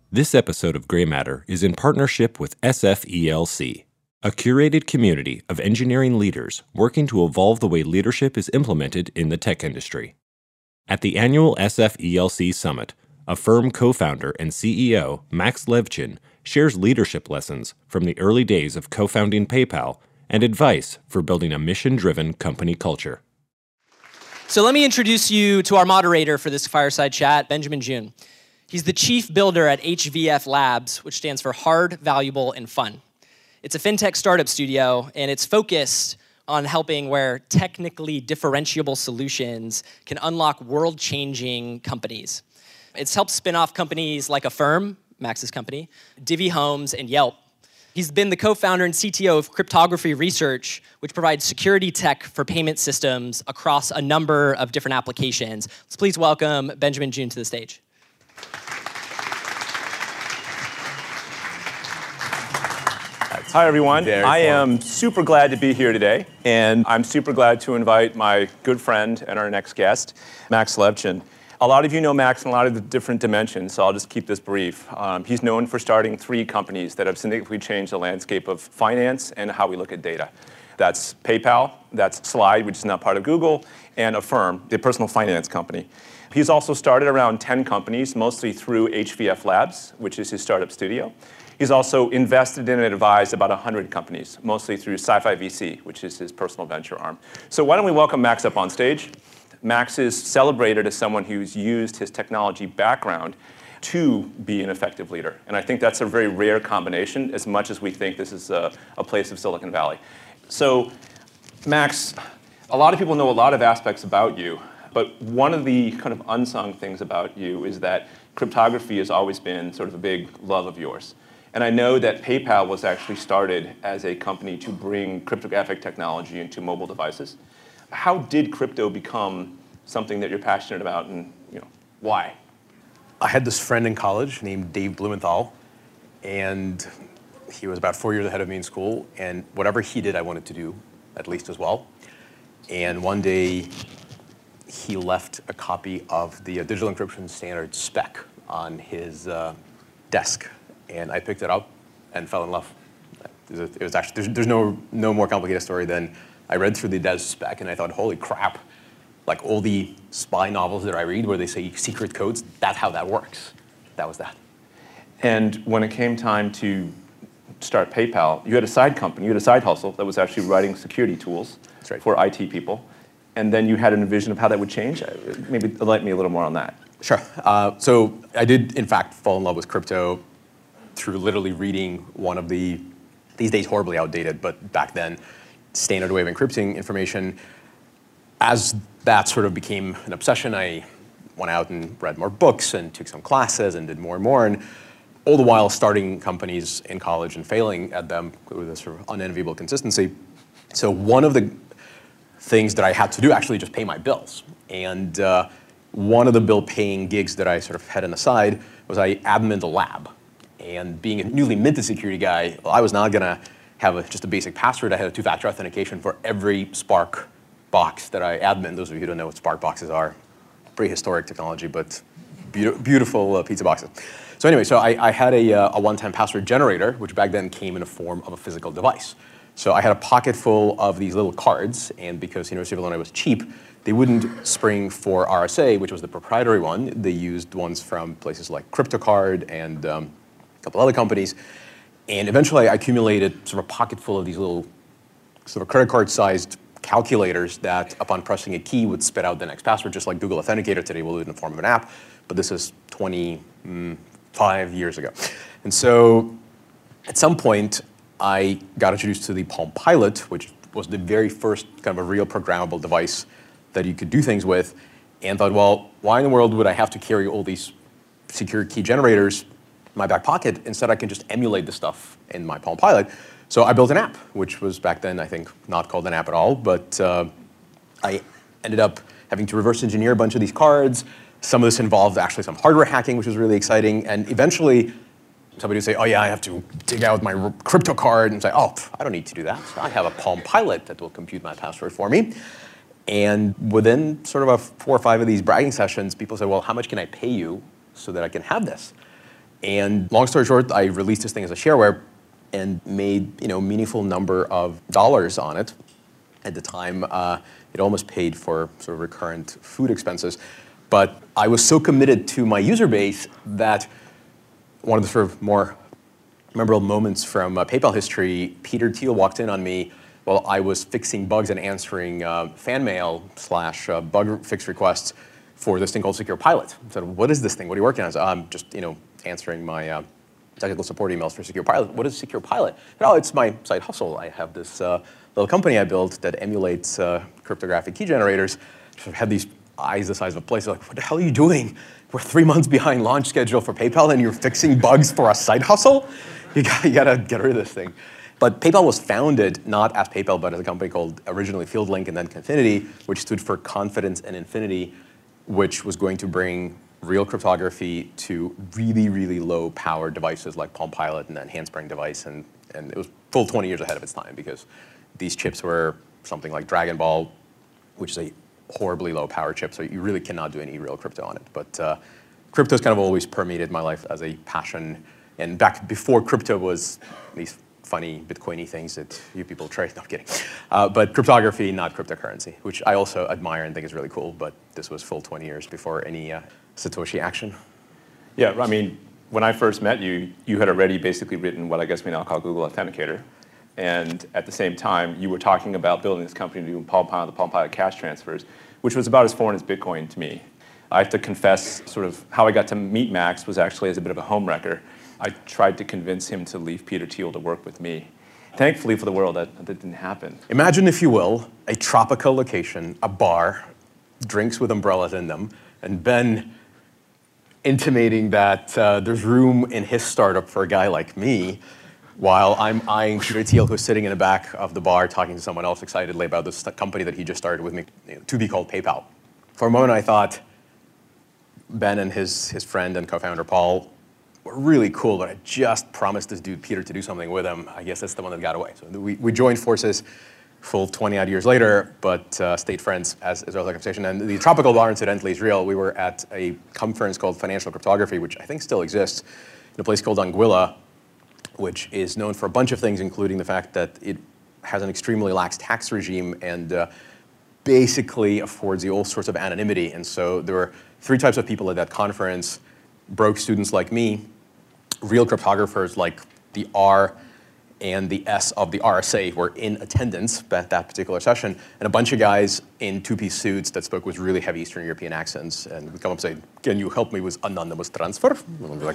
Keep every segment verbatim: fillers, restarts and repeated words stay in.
This episode of Gray Matter is in partnership with S F E L C, a curated community of engineering leaders working to evolve the way leadership is implemented in the tech industry. At the annual S F E L C Summit, Affirm co-founder and C E O Max Levchin shares leadership lessons from the early days of co-founding PayPal and advice for building a mission-driven company culture. So let me introduce you to our moderator for this fireside chat, Benjamin Jun. He's the chief builder at H V F Labs, which stands for Hard, Valuable, and Fun. It's a fintech startup studio, and it's focused on helping where technically differentiable solutions can unlock world-changing companies. It's helped spin off companies like Affirm, Max's company, Divvy Homes, and Yelp. He's been the co-founder and C T O of Cryptography Research, which provides security tech for payment systems across a number of different applications. Let's please welcome Benjamin Jun to the stage. Hi, everyone. Very I fun. am super glad to be here today, and I'm super glad to invite my good friend and our next guest, Max Levchin. A lot of you know Max in a lot of the different dimensions, so I'll just keep this brief. Um, he's known for starting three companies that have significantly changed the landscape of finance and how we look at data. That's PayPal, that's Slide, which is now part of Google, and Affirm, the personal finance company. He's also started around ten companies, mostly through H V F Labs, which is his startup studio. He's also invested in and advised about one hundred companies, mostly through Sci-Fi V C, which is his personal venture arm. So why don't we welcome Max up on stage. Max is celebrated as someone who's used his technology background to be an effective leader. And I think that's a very rare combination, as much as we think this is a, a place of Silicon Valley. So Max, a lot of people know a lot of aspects about you, but one of the kind of unsung things about you is that cryptography has always been sort of a big love of yours. And I know that PayPal was actually started as a company to bring cryptographic technology into mobile devices. How did crypto become something that you're passionate about, and you know, why? I had this friend in college named Dave Blumenthal, and he was about four years ahead of me in school, and whatever he did, I wanted to do, at least as well. And one day, he left a copy of the uh, digital encryption standard spec on his uh, desk. And I picked it up and fell in love. It was actually, there's, there's no, no more complicated story than I read through the dev spec and I thought, holy crap, like all the spy novels that I read where they say secret codes, that's how that works. That was that. And when it came time to start PayPal, you had a side company, you had a side hustle that was actually writing security tools That's right. for I T people. And then you had an vision of how that would change. Maybe enlighten me a little more on that. Sure. Uh, so I did, in fact, fall in love with crypto through literally reading one of the, these days horribly outdated, but back then, standard way of encrypting information. As that sort of became an obsession, I went out and read more books and took some classes and did more and more, and all the while starting companies in college and failing at them with a sort of unenviable consistency. So one of the things that I had to do actually just pay my bills. And uh, one of the bill paying gigs that I sort of had on the side was I admined a lab. And being a newly minted security guy, well, I was not going to have a, just a basic password. I had a two-factor authentication for every Spark box that I admin. Those of you who don't know what Spark boxes are, prehistoric technology, but be beautiful uh, pizza boxes. So anyway, so I, I had a, uh, a one-time password generator, which back then came in the form of a physical device. So I had a pocket full of these little cards, and because University of Illinois was cheap, they wouldn't spring for R S A, which was the proprietary one. They used ones from places like CryptoCard and um, a couple other companies, and eventually I accumulated sort of a pocket full of these little sort of credit card sized calculators that upon pressing a key would spit out the next password, just like Google Authenticator today will do it in the form of an app, but this is twenty-five years ago. And so at some point I got introduced to the Palm Pilot, which was the very first kind of a real programmable device that you could do things with, and thought, well, why in the world would I have to carry all these secure key generators my back pocket? Instead, I can just emulate the stuff in my Palm Pilot. So I built an app, which was back then, I think, not called an app at all. But uh, I ended up having to reverse engineer a bunch of these cards. Some of this involved actually some hardware hacking, which was really exciting. And eventually, somebody would say, oh, yeah, I have to dig out my crypto card and say, oh, I don't need to do that. I have a Palm Pilot that will compute my password for me. And within sort of a four or five of these bragging sessions, people said, well, how much can I pay you so that I can have this? And long story short, I released this thing as a shareware and made, you know, meaningful number of dollars on it. At the time, uh, it almost paid for sort of recurrent food expenses. But I was so committed to my user base that one of the sort of more memorable moments from uh, PayPal history, Peter Thiel walked in on me while I was fixing bugs and answering uh, fan mail slash uh, bug fix requests for this thing called Secure Pilot. I said, what is this thing? What are you working on? I said, I'm just, you know, answering my uh, technical support emails for Secure Pilot. What is Secure Pilot? I said, oh, it's my side hustle. I have this uh, little company I built that emulates uh, cryptographic key generators. Sort of had these eyes the size of a place. Like, what the hell are you doing? We're three months behind launch schedule for PayPal and you're fixing bugs for a side hustle? You got, you got to get rid of this thing. But PayPal was founded not as PayPal, but as a company called originally FieldLink and then Confinity, which stood for Confidence and Infinity, which was going to bring real cryptography to really, really low power devices like Palm Pilot and then Handspring device. And, and it was full twenty years ahead of its time because these chips were something like Dragon Ball, which is a horribly low power chip, so you really cannot do any real crypto on it. But uh, crypto's kind of always permeated my life as a passion. And back before crypto was these funny Bitcoiny things that you people trade, no, I'm kidding. Uh, but cryptography, not cryptocurrency, which I also admire and think is really cool, but this was full twenty years before any uh, Satoshi action. Yeah, I mean, when I first met you, you had already basically written what I guess we now call Google Authenticator. And at the same time, you were talking about building this company to do Palm Pilot, the Palm Pilot cash transfers, which was about as foreign as Bitcoin to me. I have to confess, sort of how I got to meet Max was actually as a bit of a homewrecker. I tried to convince him to leave Peter Thiel to work with me. Thankfully for the world, that, that didn't happen. Imagine, if you will, a tropical location, a bar, drinks with umbrellas in them, and Ben intimating that uh, there's room in his startup for a guy like me, while I'm eyeing Peter Thiel, who's sitting in the back of the bar talking to someone else excitedly about this company that he just started with me, you know, to be called PayPal. For a moment, I thought Ben and his, his friend and co-founder Paul were really cool, but I just promised this dude Peter to do something with him. I guess that's the one that got away. So we, we joined forces full twenty odd years later, but uh, stayed friends as, as well as the conversation. And the tropical bar, incidentally, is real. We were at a conference called Financial Cryptography, which I think still exists, in a place called Anguilla, which is known for a bunch of things, including the fact that it has an extremely lax tax regime and uh, basically affords you all sorts of anonymity. And so there were three types of people at that conference: broke students like me, real cryptographers like the R and the S of the R S A were in attendance at that particular session, and a bunch of guys in two-piece suits that spoke with really heavy Eastern European accents. And we come up and say, can you help me with anonymous transfer? And I'll be like,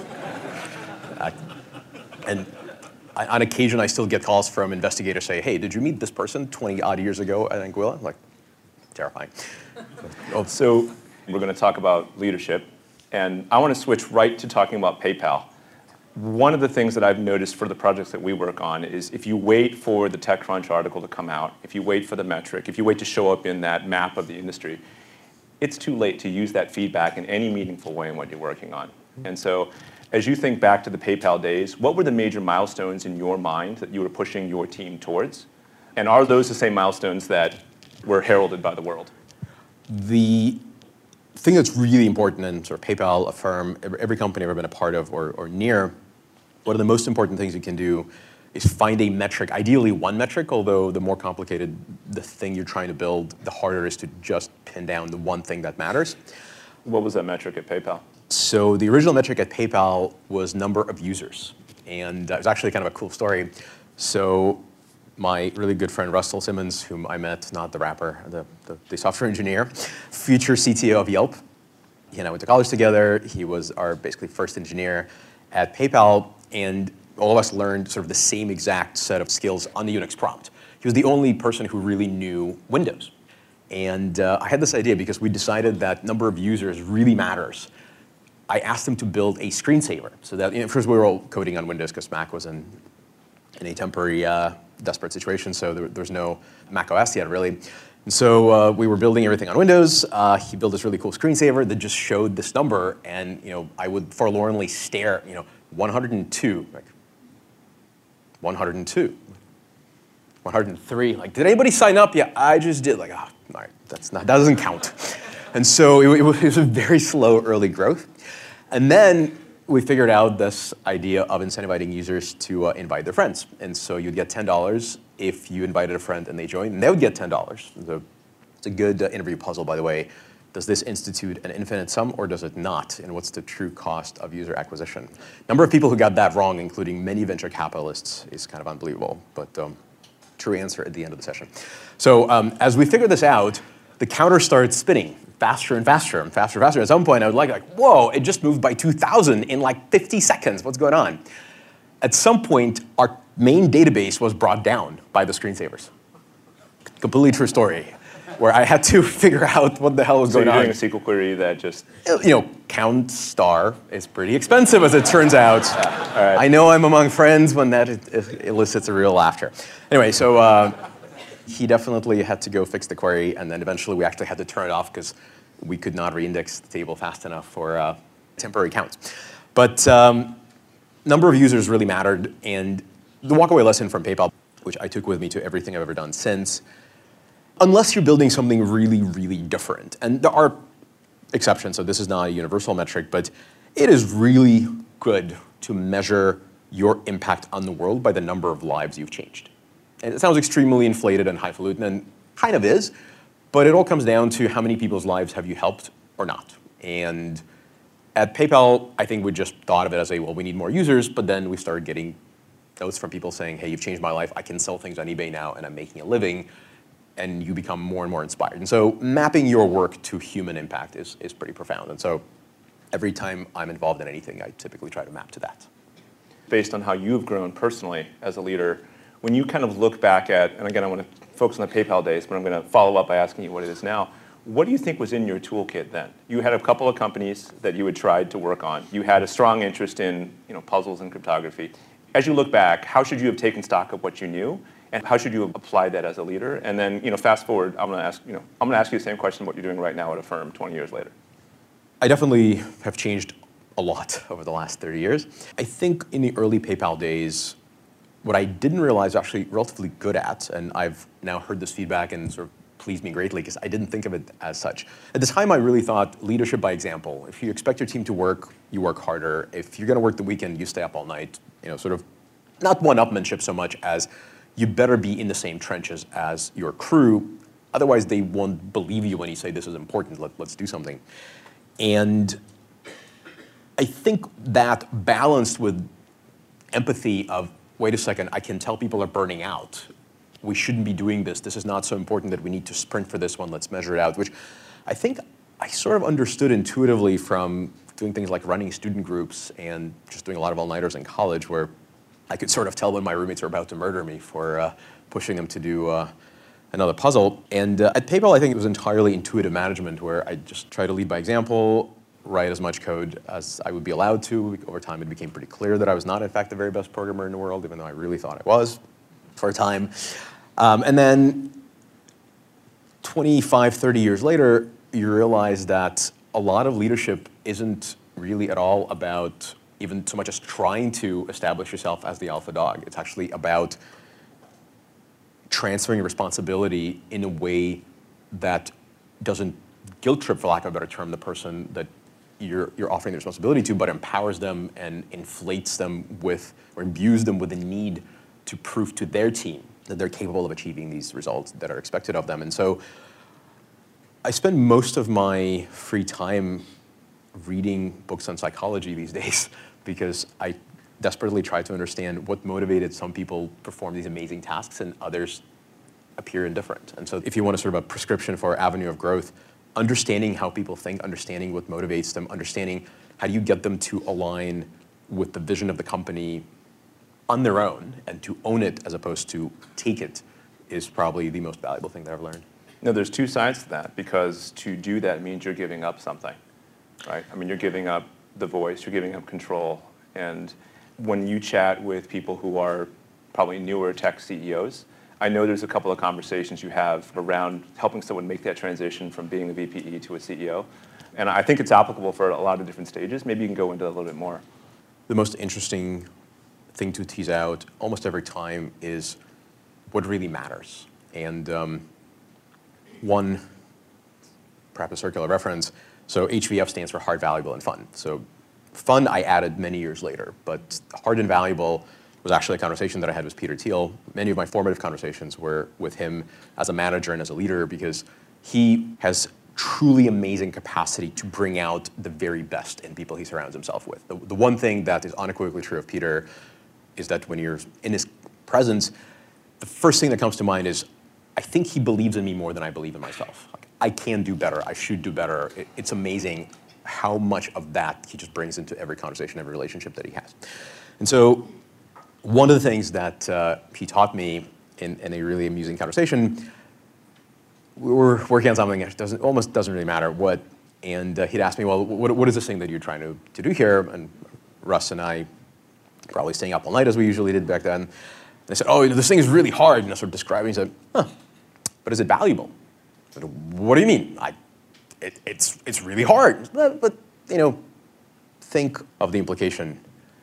uh, and I, on occasion, I still get calls from investigators say, hey, did you meet this person twenty odd years ago at Anguilla? I'm like, terrifying. Oh, so we're going to talk about leadership. And I want to switch right to talking about PayPal. One of the things that I've noticed for the projects that we work on is if you wait for the TechCrunch article to come out, if you wait for the metric, if you wait to show up in that map of the industry, it's too late to use that feedback in any meaningful way in what you're working on. And so as you think back to the PayPal days, what were the major milestones in your mind that you were pushing your team towards? And are those the same milestones that were heralded by the world? The thing that's really important in sort of PayPal, Affirm, every company I've ever been a part of or, or near, one of the most important things you can do is find a metric, ideally one metric, although the more complicated the thing you're trying to build, the harder it is to just pin down the one thing that matters. What was that metric at PayPal? So the original metric at PayPal was number of users. And uh, it was actually kind of a cool story. So my really good friend Russell Simmons, whom I met, not the rapper, the, the, the software engineer, future C T O of Yelp. He and I went to college together. He was our basically first engineer at PayPal. And all of us learned sort of the same exact set of skills on the Unix prompt. He was the only person who really knew Windows. And uh, I had this idea because we decided that number of users really matters. I asked him to build a screensaver. So that, you know, first we were all coding on Windows because Mac was in, in a temporary, uh, desperate situation. So there, there was no Mac O S yet, really. And so uh, we were building everything on Windows. Uh, he built this really cool screensaver that just showed this number. And you know, I would forlornly stare, you know, one hundred two, like one hundred two, one hundred three. Like, did anybody sign up? Yeah, I just did. Like, oh, all right, that's not, that doesn't count. And so it, it was a very slow early growth. And then we figured out this idea of incentivizing users to uh, invite their friends. And so you'd get ten dollars if you invited a friend and they joined, and they would get ten dollars. So it's a good uh, interview puzzle, by the way. Does this institute an infinite sum, or does it not? And what's the true cost of user acquisition? Number of people who got that wrong, including many venture capitalists, is kind of unbelievable. But um, true answer at the end of the session. So um, as we figured this out, the counter started spinning faster and faster and faster and faster. At some point, I was like, like, whoa, it just moved by two thousand in like fifty seconds. What's going on? At some point, our main database was brought down by the screensavers. Completely true story, where I had to figure out what the hell was so going on. So you're doing a S Q L query that just... You know, count star is pretty expensive, as it turns out. Yeah. All right. I know I'm among friends when that elicits a real laughter. Anyway, so uh, he definitely had to go fix the query, and then eventually we actually had to turn it off because we could not reindex the table fast enough for uh, temporary counts. But um, number of users really mattered, and the walkaway lesson from PayPal, which I took with me to everything I've ever done since, unless you're building something really, really different, and there are exceptions, so this is not a universal metric, but it is really good to measure your impact on the world by the number of lives you've changed. And it sounds extremely inflated and highfalutin, and kind of is, but it all comes down to how many people's lives have you helped or not. And at PayPal, I think we just thought of it as a, well, we need more users, but then we started getting notes from people saying, hey, you've changed my life. I can sell things on eBay now, and I'm making a living. And you become more and more inspired. And so mapping your work to human impact is, is pretty profound. And so every time I'm involved in anything, I typically try to map to that. Based on how you've grown personally as a leader, when you kind of look back at, and again, I want to focus on the PayPal days, but I'm going to follow up by asking you what it is now. What do you think was in your toolkit then? You had a couple of companies that you had tried to work on. You had a strong interest in you know, puzzles and cryptography. As you look back, how should you have taken stock of what you knew? And how should you apply that as a leader? And then, you know, fast forward, I'm going to ask, you know, I'm going to ask you the same question what you're doing right now at a firm twenty years later. I definitely have changed a lot over the last thirty years. I think in the early PayPal days, what I didn't realize I was actually relatively good at, and I've now heard this feedback and sort of pleased me greatly because I didn't think of it as such. At the time, I really thought leadership by example. If you expect your team to work, you work harder. If you're going to work the weekend, you stay up all night. You know, sort of not one-upmanship so much as you better be in the same trenches as your crew. Otherwise, they won't believe you when you say this is important, Let, let's do something. And I think that balanced with empathy of, wait a second, I can tell people are burning out. We shouldn't be doing this. This is not so important that we need to sprint for this one. Let's measure it out, which I think I sort of understood intuitively from doing things like running student groups and just doing a lot of all-nighters in college where I could sort of tell when my roommates were about to murder me for uh, pushing them to do uh, another puzzle. And uh, at PayPal, I think it was entirely intuitive management where I just try to lead by example, write as much code as I would be allowed to. Over time, it became pretty clear that I was not, in fact, the very best programmer in the world, even though I really thought I was for a time. Um, and then twenty-five, thirty years later, you realize that a lot of leadership isn't really at all about even so much as trying to establish yourself as the alpha dog. It's actually about transferring responsibility in a way that doesn't guilt trip, for lack of a better term, the person that you're, you're offering the responsibility to, but empowers them and inflates them with, or imbues them with the need to prove to their team that they're capable of achieving these results that are expected of them. And so I spend most of my free time reading books on psychology these days because I desperately try to understand what motivated some people perform these amazing tasks and others appear indifferent. And so if you want a sort of a prescription for avenue of growth, understanding how people think, understanding what motivates them, understanding how do you get them to align with the vision of the company on their own and to own it as opposed to take it is probably the most valuable thing that I've learned. No, there's two sides to that because to do that means you're giving up something. Right? I mean, you're giving up the voice, you're giving up control. And when you chat with people who are probably newer tech C E Os, I know there's a couple of conversations you have around helping someone make that transition from being a V P E to a C E O. And I think it's applicable for a lot of different stages. Maybe you can go into that a little bit more. The most interesting thing to tease out almost every time is what really matters. And um, one, perhaps a circular reference, so H V F stands for hard, valuable, and fun. So Fun I added many years later, but hard and valuable was actually a conversation that I had with Peter Thiel. Many of my formative conversations were with him as a manager and as a leader because he has truly amazing capacity to bring out the very best in people he surrounds himself with. The, the one thing that is unequivocally true of Peter is that when you're in his presence, the first thing that comes to mind is, I think he believes in me more than I believe in myself. Like, I can do better, I should do better. It, it's amazing how much of that he just brings into every conversation, every relationship that he has. And so one of the things that uh, he taught me in, in a really amusing conversation, we were working on something that doesn't, almost doesn't really matter what, and uh, he'd ask me, well, what, what is this thing that you're trying to, to do here? And Russ and I, probably staying up all night as we usually did back then, they said, oh, this thing is really hard, and I sort of describing, he said, huh, but is it valuable? I said, what do you mean? I, it, it's, it's really hard, but, but, you know, think of the implication.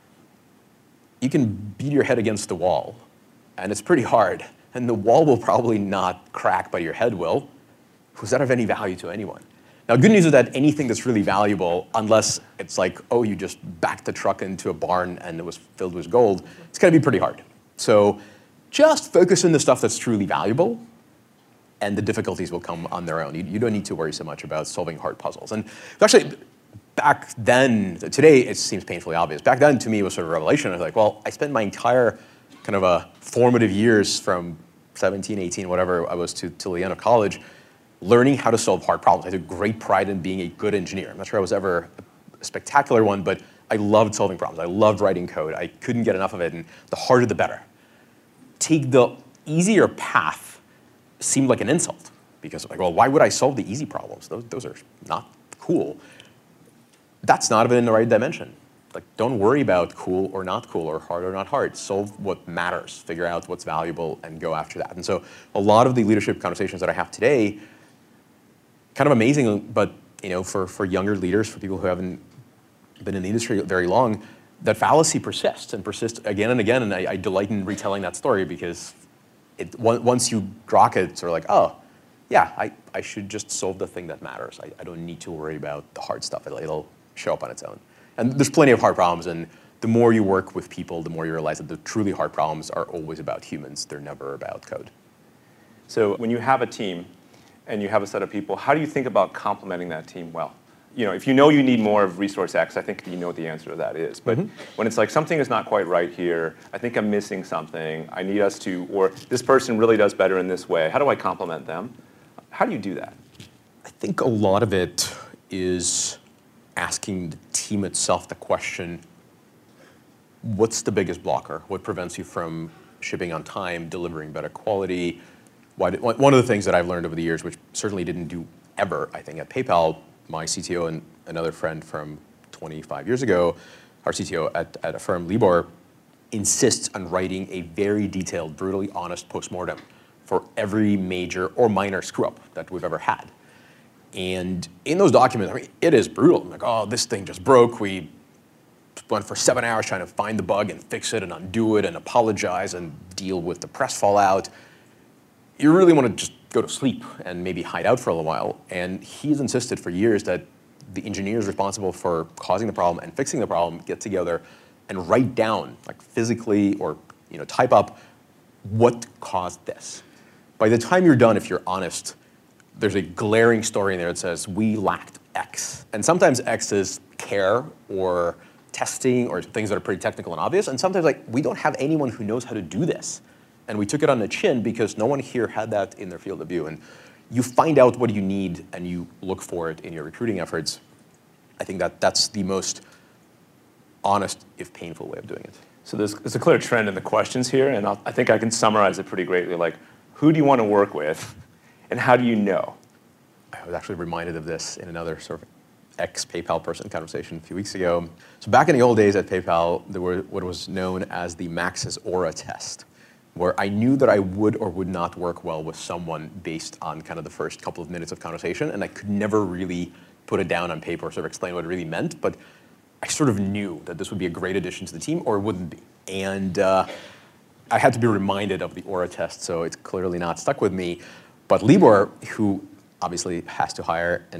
You can beat your head against the wall, and it's pretty hard, and the wall will probably not crack, but your head will. Was that of any value to anyone? Now, good news is that anything that's really valuable, unless it's like, oh, you just backed the truck into a barn and it was filled with gold, it's going to be pretty hard. So just focus on the stuff that's truly valuable, and the difficulties will come on their own. You, you don't need to worry so much about solving hard puzzles. And actually, back then, today it seems painfully obvious. Back then, to me, it was sort of a revelation. I was like, well, I spent my entire kind of a formative years from seventeen, eighteen, whatever I was to, till the end of college, learning how to solve hard problems. I took great pride in being a good engineer. I'm not sure I was ever a spectacular one, but I loved solving problems. I loved writing code. I couldn't get enough of it, and the harder the better. Take the easier path seemed like an insult, because like, well, why would I solve the easy problems? Those, those are not cool. That's not even in the right dimension. Like, don't worry about cool or not cool or hard or not hard. Solve what matters. Figure out what's valuable and go after that. And so a lot of the leadership conversations that I have today, kind of amazing, but you know, for, for younger leaders, for people who haven't been in the industry very long, that fallacy persists and persists again and again. And I, I delight in retelling that story because it, once you grok it, it's sort of like, oh, yeah, I, I should just solve the thing that matters. I, I don't need to worry about the hard stuff. It'll, it'll show up on its own. And there's plenty of hard problems, and the more you work with people, the more you realize that the truly hard problems are always about humans. They're never about code. So when you have a team and you have a set of people, how do you think about complementing that team well? You know, if you know you need more of resource X, I think you know what the answer to that is. But mm-hmm. when it's like something is not quite right here, I think I'm missing something, I need us to, or this person really does better in this way, how do I complement them? How do you do that? I think a lot of it is asking the team itself the question, what's the biggest blocker? What prevents you from shipping on time, delivering better quality? Why did, one of the things that I've learned over the years, which certainly didn't do ever, I think, at PayPal, my C T O and another friend from twenty-five years ago, our C T O at, at a firm, Libor, insists on writing a very detailed, brutally honest postmortem for every major or minor screw-up that we've ever had. And in those documents, I mean, it is brutal. I'm like, oh, this thing just broke. We went for seven hours trying to find the bug and fix it and undo it and apologize and deal with the press fallout. You really want to just go to sleep and maybe hide out for a little while. And he's insisted for years that the engineers responsible for causing the problem and fixing the problem get together and write down, like physically or you know, type up what caused this. By the time you're done, if you're honest, there's a glaring story in there that says, we lacked X. And sometimes X is care or testing or things that are pretty technical and obvious. And sometimes like, we don't have anyone who knows how to do this. And we took it on the chin because no one here had that in their field of view. And you find out what you need and you look for it in your recruiting efforts. I think that that's the most honest, if painful, way of doing it. So there's, there's a clear trend in the questions here, and I'll, I think I can summarize it pretty greatly. Like, who do you want to work with? And how do you know? I was actually reminded of this in another sort of ex-PayPal person conversation a few weeks ago. So back in the old days at PayPal, there were what was known as the Max's Aura test, where I knew that I would or would not work well with someone based on kind of the first couple of minutes of conversation, and I could never really put it down on paper or sort of explain what it really meant, but I sort of knew that this would be a great addition to the team or it wouldn't be. And uh, I had to be reminded of the Aura test, so it's clearly not stuck with me. But Libor, who obviously has to hire and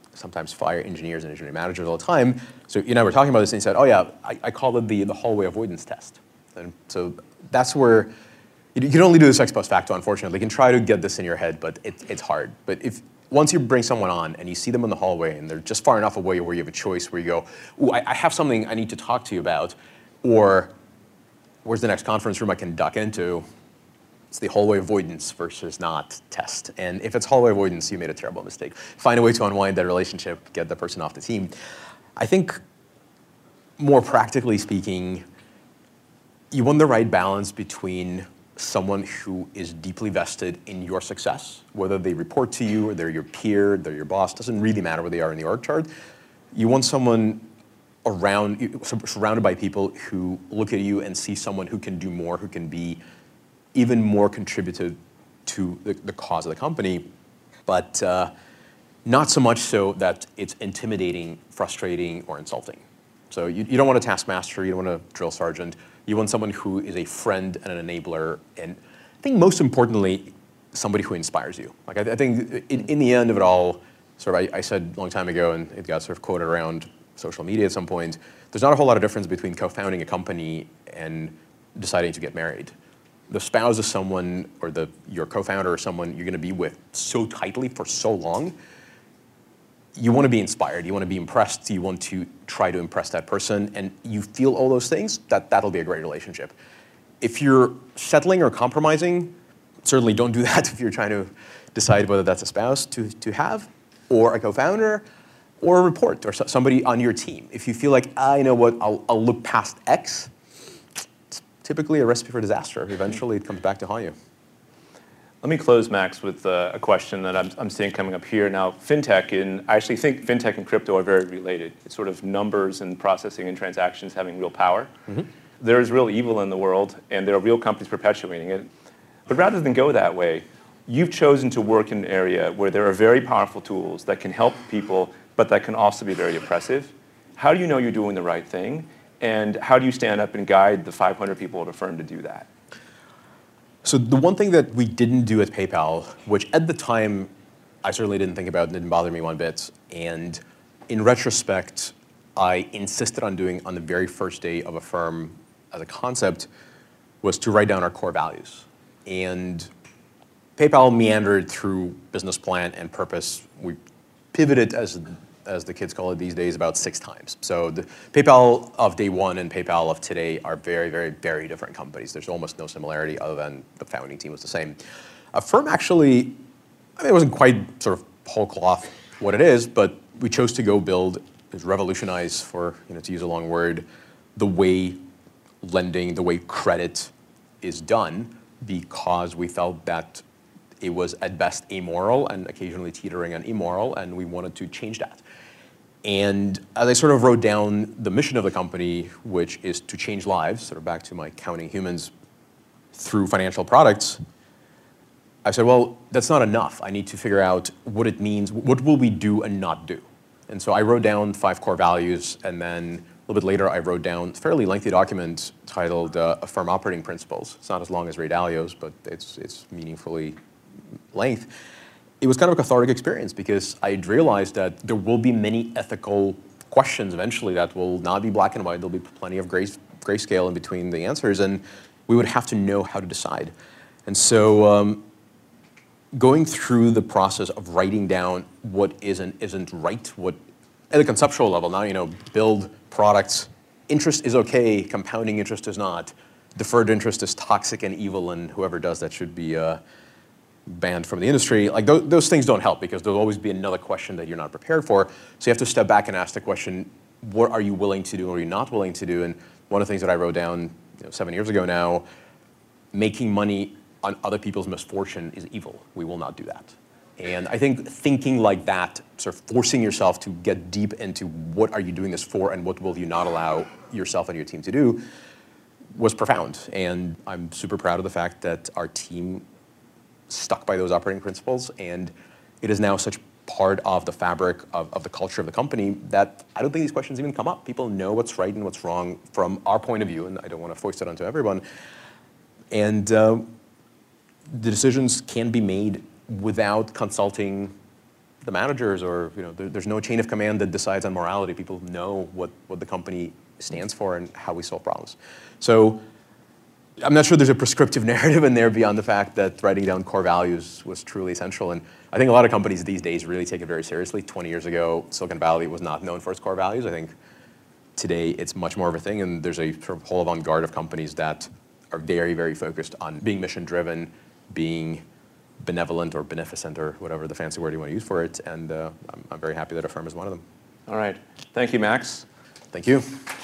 sometimes fire engineers and engineering managers all the time. So you and I were talking about this, and he said, oh yeah, I, I call it the, the hallway avoidance test. And so that's where, you, you can only do this ex post facto, unfortunately. You can try to get this in your head, but it, it's hard. But if once you bring someone on and you see them in the hallway and they're just far enough away where you have a choice where you go, ooh, I, I have something I need to talk to you about, or where's the next conference room I can duck into? It's the hallway avoidance versus not test. And if it's hallway avoidance, you made a terrible mistake. Find a way to unwind that relationship, get the person off the team. I think more practically speaking, you want the right balance between someone who is deeply vested in your success, whether they report to you or they're your peer, they're your boss, doesn't really matter where they are in the org chart. You want someone around, surrounded by people who look at you and see someone who can do more, who can be even more contributed to the, the cause of the company, but uh, not so much so that it's intimidating, frustrating, or insulting. So you, you don't want a taskmaster, you don't want a drill sergeant, you want someone who is a friend and an enabler, and I think most importantly, somebody who inspires you. Like I, I think in, in the end of it all, sort of I, I said a long time ago, and it got sort of quoted around social media at some point, there's not a whole lot of difference between co-founding a company and deciding to get married. The spouse is someone, or the your co-founder or someone you're going to be with so tightly for so long, you want to be inspired, you want to be impressed, you want to try to impress that person, and you feel all those things, that, that'll be a great relationship. If you're settling or compromising, certainly don't do that if you're trying to decide whether that's a spouse to, to have, or a co-founder, or a report, or so, somebody on your team. If you feel like, ah, you know what, I'll, I'll look past X, typically a recipe for disaster. Eventually, it comes back to haunt you. Let me close, Max, with uh, a question that I'm, I'm seeing coming up here. Now, fintech, and I actually think fintech and crypto are very related. It's sort of numbers and processing and transactions having real power. Mm-hmm. There is real evil in the world, and there are real companies perpetuating it. But rather than go that way, you've chosen to work in an area where there are very powerful tools that can help people, but that can also be very oppressive. How do you know you're doing the right thing? And how do you stand up and guide the five hundred people at a firm to do that? So the one thing that we didn't do at PayPal, which at the time I certainly didn't think about and didn't bother me one bit, and in retrospect, I insisted on doing on the very first day of a firm as a concept, was to write down our core values. And PayPal meandered through business plan and purpose. We pivoted, as as the kids call it these days, about six times. So the PayPal of day one and PayPal of today are very, very, very different companies. There's almost no similarity other than the founding team was the same. A firm actually, I mean, it wasn't quite sort of whole cloth what it is, but we chose to go build, revolutionize, for, you know, to use a long word, the way lending, the way credit is done, because we felt that it was at best amoral and occasionally teetering on immoral, and we wanted to change that. And as I sort of wrote down the mission of the company, which is to change lives, sort of back to my counting humans through financial products, I said, well, that's not enough. I need to figure out what it means, what will we do and not do? And so I wrote down five core values, and then a little bit later I wrote down a fairly lengthy document titled uh, Firm Operating Principles. It's not as long as Ray Dalio's, but it's, it's meaningfully length. It was kind of a cathartic experience because I realized that there will be many ethical questions eventually that will not be black and white. There'll be plenty of gray, grayscale in between the answers, and we would have to know how to decide. And so um, going through the process of writing down what is and isn't right, what at a conceptual level now, you know, build products, interest is okay, compounding interest is not, deferred interest is toxic and evil, and whoever does that should be uh, banned from the industry. Like th those things don't help because there'll always be another question that you're not prepared for. So you have to step back and ask the question, what are you willing to do or are you not willing to do? And one of the things that I wrote down, you know, seven years ago now, making money on other people's misfortune is evil. We will not do that. And I think thinking like that, sort of forcing yourself to get deep into what are you doing this for and what will you not allow yourself and your team to do, was profound. And I'm super proud of the fact that our team stuck by those operating principles, and it is now such part of the fabric of, of the culture of the company that I don't think these questions even come up. People know what's right and what's wrong from our point of view, and I don't want to foist it onto everyone. And uh, the decisions can be made without consulting the managers, or you know, there, there's no chain of command that decides on morality. People know what, what the company stands for and how we solve problems. So I'm not sure there's a prescriptive narrative in there beyond the fact that writing down core values was truly essential. And I think a lot of companies these days really take it very seriously. twenty years ago, Silicon Valley was not known for its core values. I think today it's much more of a thing, and there's a sort of whole avant-garde of companies that are very, very focused on being mission-driven, being benevolent or beneficent or whatever the fancy word you want to use for it. And uh, I'm, I'm very happy that Affirm is one of them. All right. Thank you, Max. Thank you.